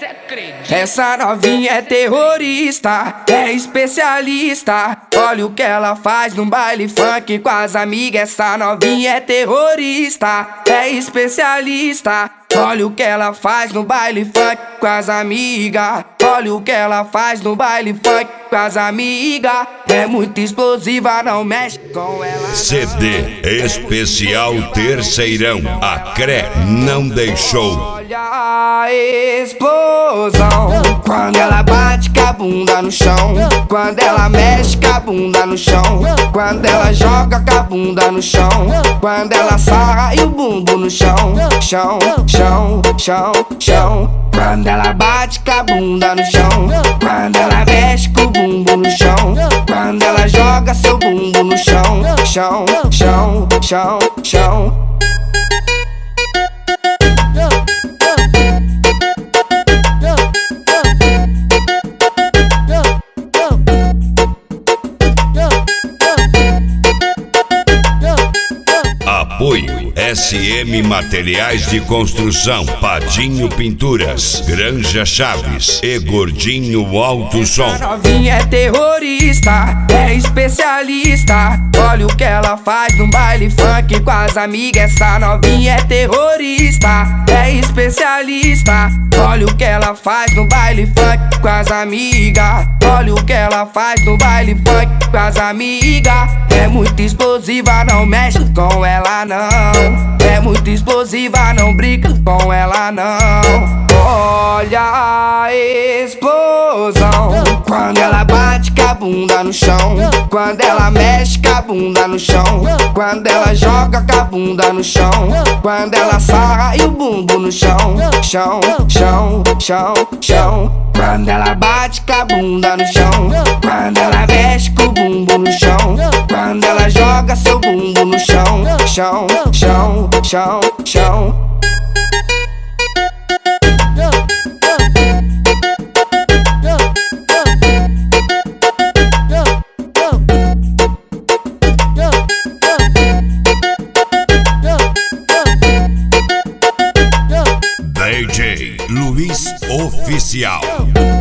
Cê acredita? Essa novinha é terrorista, é especialista. Olha o que ela faz no baile funk com as amigas. Essa novinha é terrorista, é especialista. Olha o que ela faz no baile funk com as amigas. Olha o que ela faz no baile funk com as amigas. É muito explosiva, não mexe com ela não. CD especial Terceirão. A CRE não deixou. Olha a explosão quando ela bate com a bunda no chão, quando ela mexe com a bunda no chão, quando ela joga com a bunda no chão, quando ela sarra e o bumbum no chão, chão, chão, chão, chão. Quando ela bate com a bunda no chão, quando ela mexe com o bumbum no chão, quando ela joga seu bumbum no chão, chão, chão, chão, chão. Apoio SM Materiais de Construção, Padinho Pinturas, Granja Chaves e Gordinho Alto Som. Essa novinha é terrorista, é especialista. Olha o que ela faz no baile funk com as amigas. Essa novinha é terrorista, é especialista. Olha o que ela faz no baile funk com as amigas. Olha o que ela faz no baile funk com as amigas. É muito explosiva, não mexe com ela não. É muito explosiva, não brinca com ela não. Olha a explosão quando ela bate com a bunda no chão, quando ela mexe com a bunda no chão, quando ela joga com a bunda no chão, quando ela sarra e o bumbum no chão, chão, chão, chão, chão. Quando ela bate com a bunda no chão, quando ela mexe com o bumbum no chão, quando ela joga seu bumbum no chão, chão, chão, chão, chão. DJ Luiz Oficial.